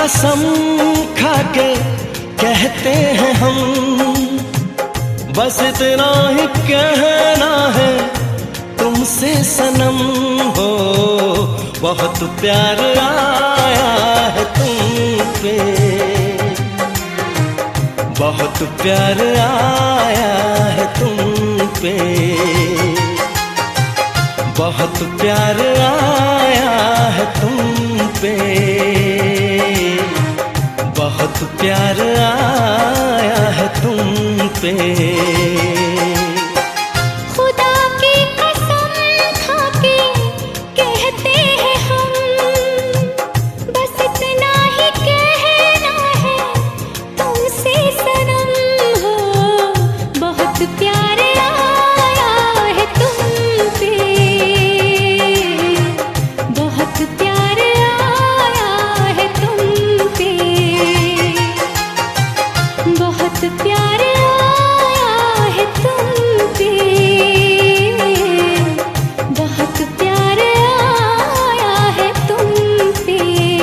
कसम खा के कहते हैं हम, बस इतना ही कहना है तुमसे सनम हो। बहुत प्यार आया है तुम पे, बहुत प्यार आया है तुम पे, बहुत प्यार आया है तुम पे, बहुत प्यार आया है तुम पे। खुदा की कसम खा के कहते हैं हम, बस इतना ही कहना है तुमसे सनम हो। बहुत प्यार आया है तुम पे, बहुत प्यार आया है तुम पे, बहुत प्यार आया है तुम पे, बहुत प्यार आया है तुम पे।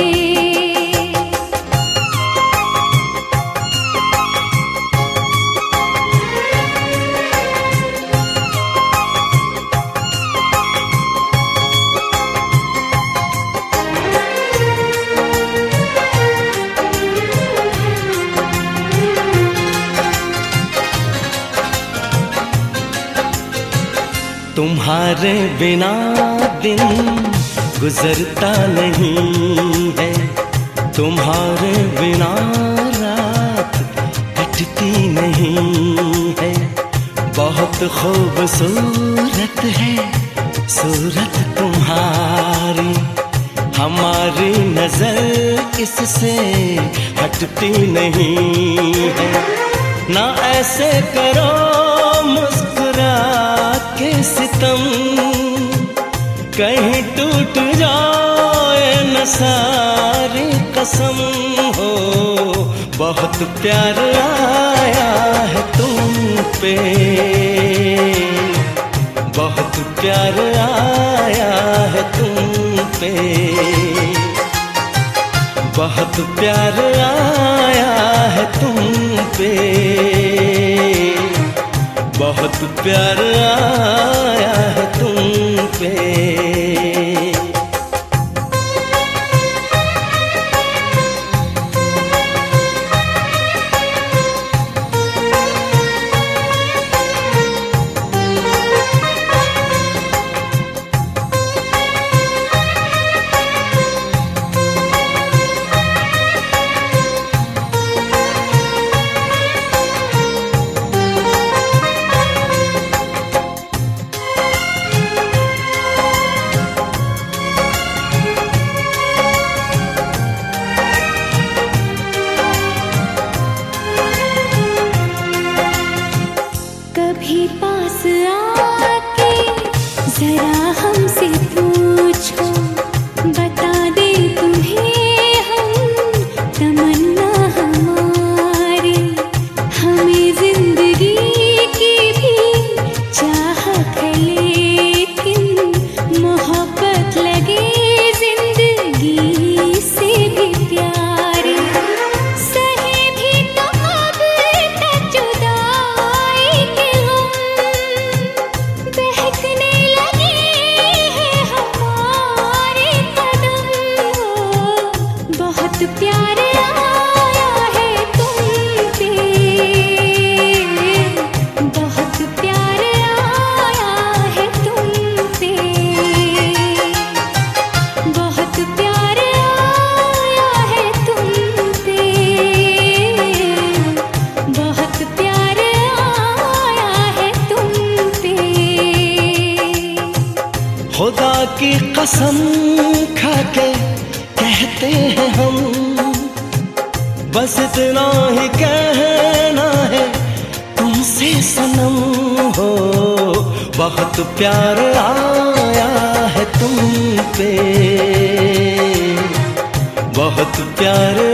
तुम्हारे बिना दिन गुजरता नहीं है, तुम्हारे बिना रात कटती नहीं है। बहुत खूबसूरत है सूरत तुम्हारी, हमारी नजर इससे हटती नहीं है। ना ऐसे करो मुस्कुरा के सितम, कहीं टूट जाए न सारी कसम हो। बहुत प्यार आया है तुम पे, बहुत प्यार आया है तुम पे, बहुत प्यार आया है तुम पे, बहुत प्यार आया है तुम पे। कभी पास आके जरा हमसे पूछो, बता दे तुम्हें हम तमन्ना हमारी। हमें जिंदगी की भी चाहत है, लेकिन मोहब्बत लगे जिंदगी से भी प्यारी। सही भी तो अब तक जुदाई के बहकने लगे हैं हमारे कदम हो। बहुत प्यार आया है तुम पे, बहुत प्यार आया है तुम पे, बहुत प्यार आया है तुम पे, बहुत प्यार आया है तुम पे। खुदा की कसम खा के कहते हैं हम, बस इतना ही कहना है तुमसे सनम हो। बहुत प्यार आया है तुम पे, बहुत प्यार